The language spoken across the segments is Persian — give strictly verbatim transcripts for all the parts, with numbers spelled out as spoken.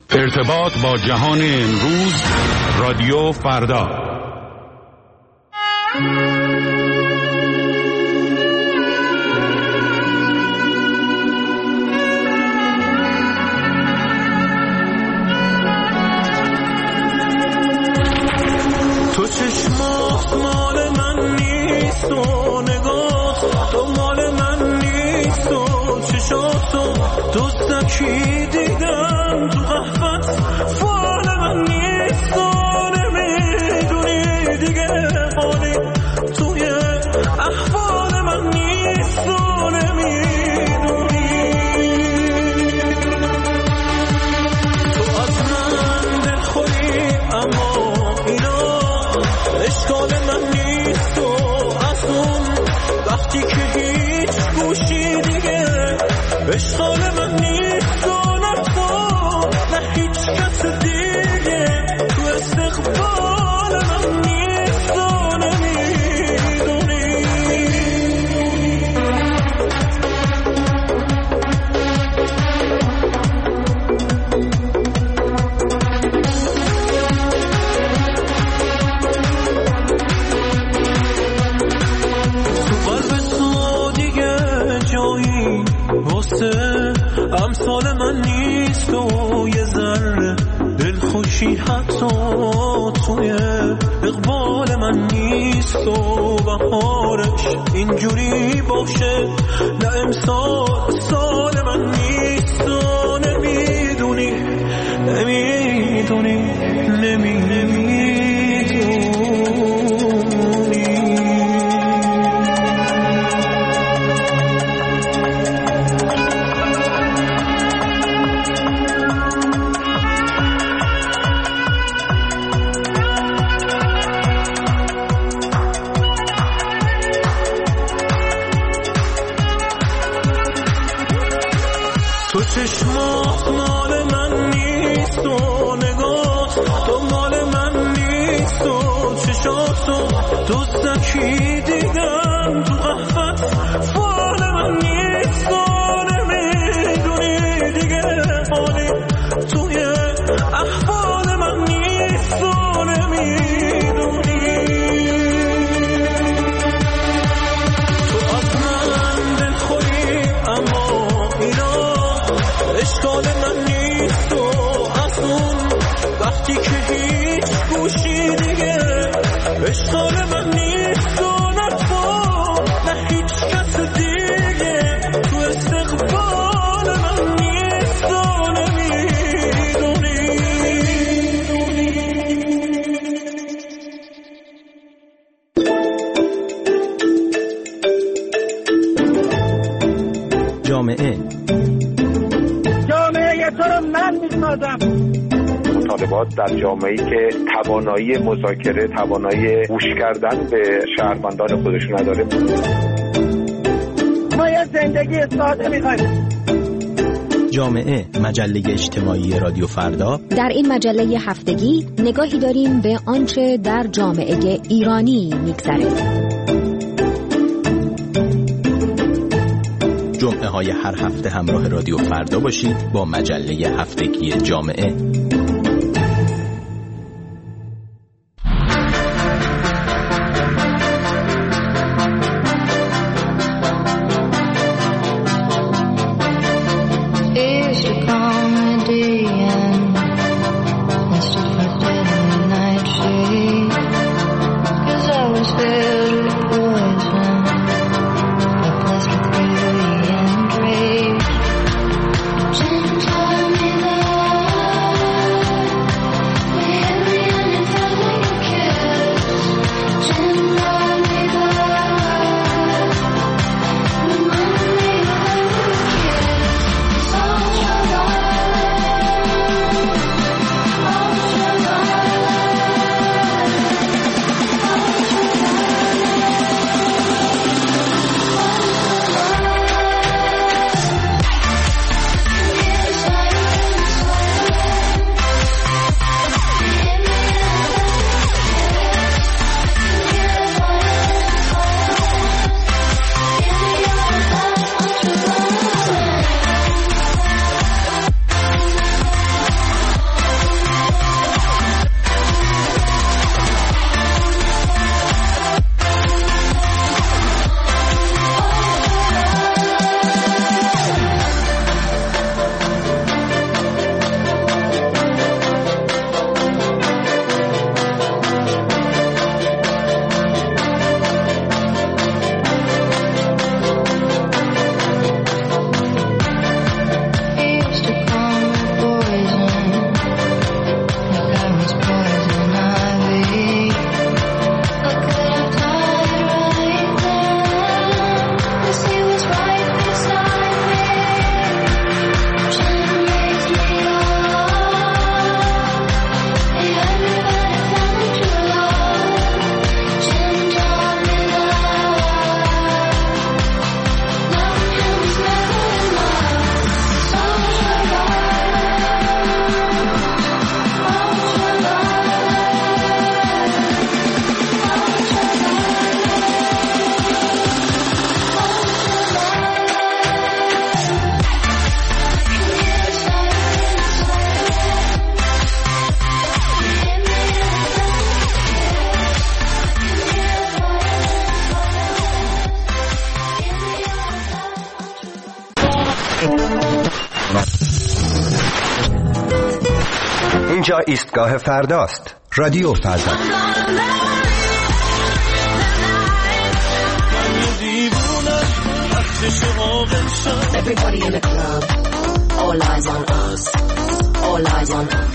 ارتباط با جهان امروز، رادیو فردا. تو چشمات مال من نیست و نگاه تو مال من نیست و چشاتو دوستکی دیدم تو قهوت فال من نیست و نمیدونی دیگه حالی توی احوال من نیست و نمیدونی تو از من دلخوری اما اینا اشکال من نیست و از اون وقتی که هیچ گوشی دیگه اشکال من نیست و نه تو نه هیچ کس دیگه تو استقبال من نیست و نمیدونی تو قلب تو دیگه جایی واسه امثال من نیست و یه ذره دلخوشی حتی توی اقبال من نیست و بهارش اینجوری باشه نه امسال سال من نیست و نمیدونی نمیدونی نمی نمیدونی تو چشمات مال من نیست و نگاه تو مال من نیست و چشاتو دوستکی دیدم تو قهوت فال من نیست و نمیدونی دیگه حالی توی احوال من نیست و نمیدونی تو از من دلخوری اما اینا اشکال من نیست و از اون وقتی که هیچ گوشی دیگه اشکال من نیست و نه تو نه هیچ کس دیگه تو استقبال من نیست و نمیدونی جامعه تو رو من میسازم. مطالبات در جامعه‌ای که توانایی مذاکره، توانایی گوش کردن به شهروندان خودشون نداره. ما یه زندگی ساده می‌خوایم. جامعه، مجله اجتماعی رادیو فردا. در این مجله هفتگی نگاهی داریم به آنچه در جامعه ایرانی می‌گذره. جمعه های هر هفته همراه رادیو فردا باشید با مجله هفتگی جامعه. اینجا ایستگاه فرداست. رادیو فردا. Everybody in the club, all eyes on us, all eyes on us.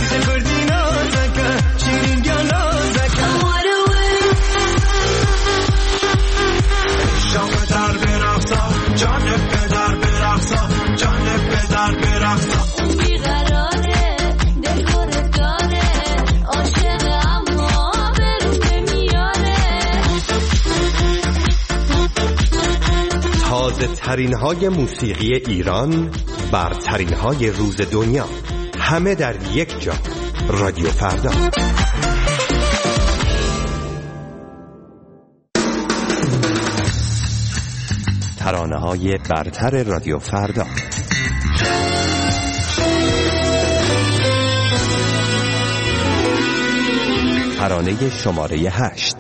تازه ترین های موسیقی ایران، برترین های روز دنیا، همه در یک جا. رادیو فردا. ترانه های برتر رادیو فردا. ترانه شماره هشت.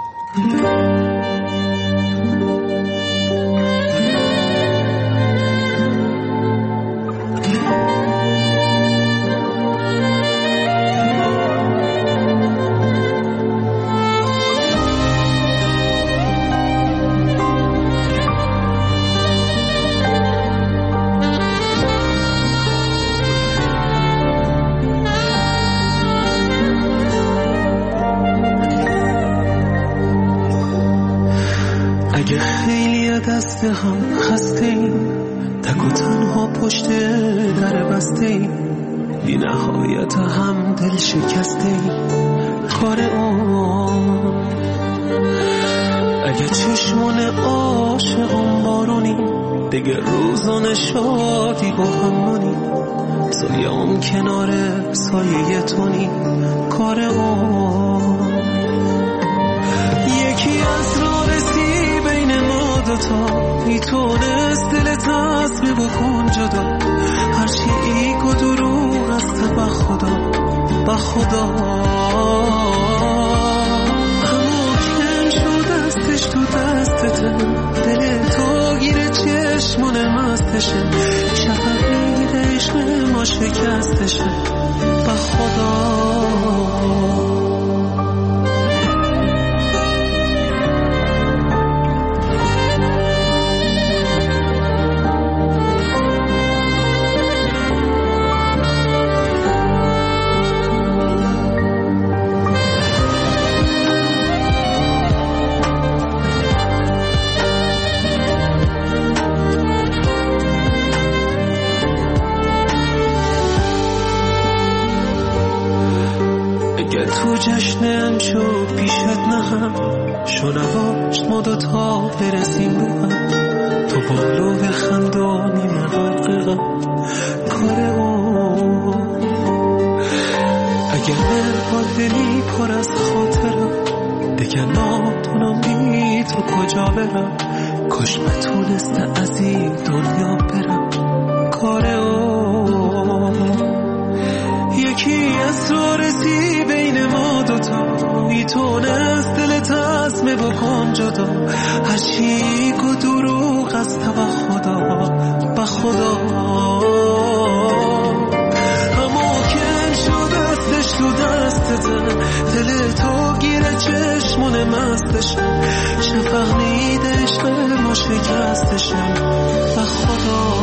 دست هم خسته ایم، تک و تنها پشت در بسته ایم، بی نهایت هم دل شکسته ایم. کار اون اگه چشمان عاشقان بارونی، دیگه روزان شادی با همونی، سایه‌ام کنار سایه تونی. کار اون یکی از راه رسی بین ما دوتا، میتونست دلت تصمیم بکن جدا، هرچی ایک و دروغ است با خدا، با خدا. همو کم شد دستش تو دستته، دل تو گیره چشمون مستشه، شفقید عشق ما شکستشه، با خدا. جشنم شو پیشت نهم، شنواش ما دوتا برسیم به هم، تو بالو خندانی محققم. کار اون اگر من با دلی پر از خاطرم، دیگه ناتونم بی تو کجا برم، کاش بتونسته از این دنیا برم. کار اون یکی از رو رسی بین ما دوتا، میتونست دل تصمیم بکن جدا، هرچی که دروغ است با خدا، با خدا. همو کن شد دستش تو دستته، دل تو گیره چشمون مستشه، شفق نیده عشق ما شکستشه، با خدا.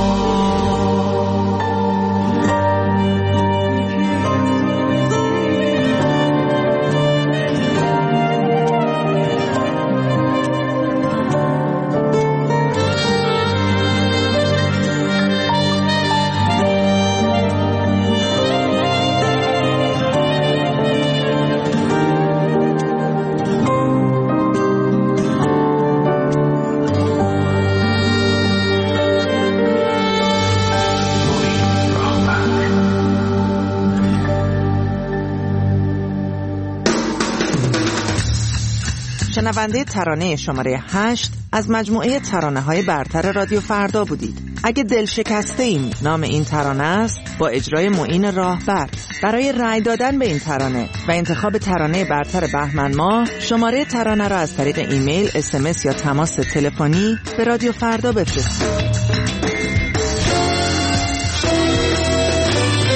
شنونده ترانه شماره هشت از مجموعه ترانه های برتر رادیو فردا بودید. اگه دل شکسته ایم نام این ترانه است، با اجرای معین راهبر. برای رأی دادن به این ترانه و انتخاب ترانه برتر بهمن ماه، شماره ترانه را از طریق ایمیل، اس ام اس یا تماس تلفنی به رادیو فردا بفرستید.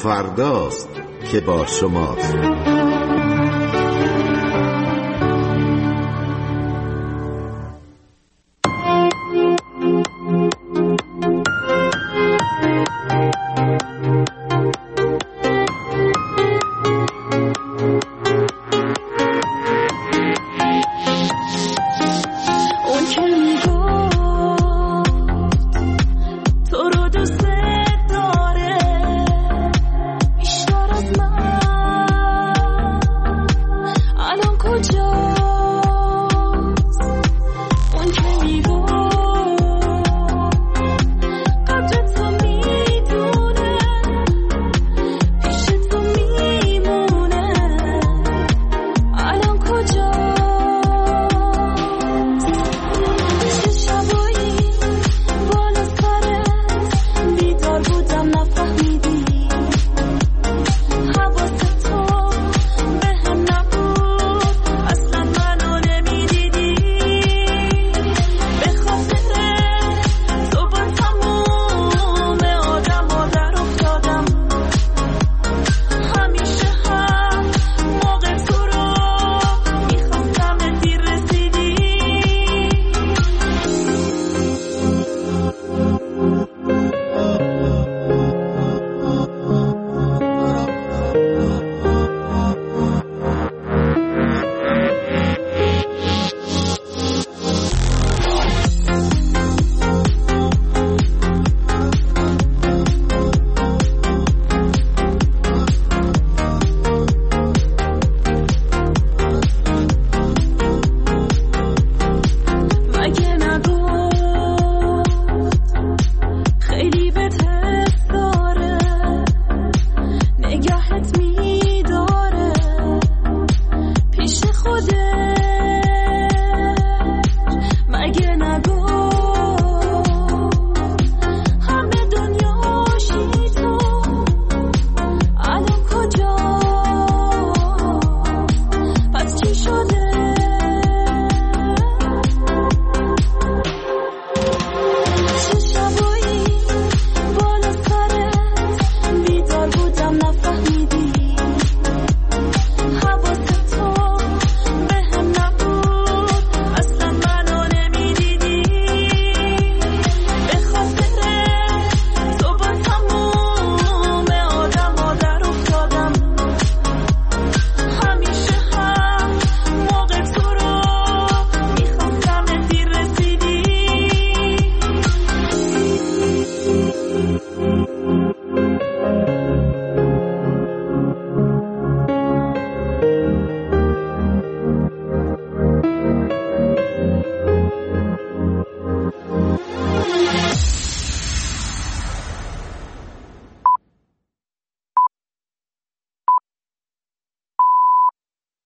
فرداست که با شماست.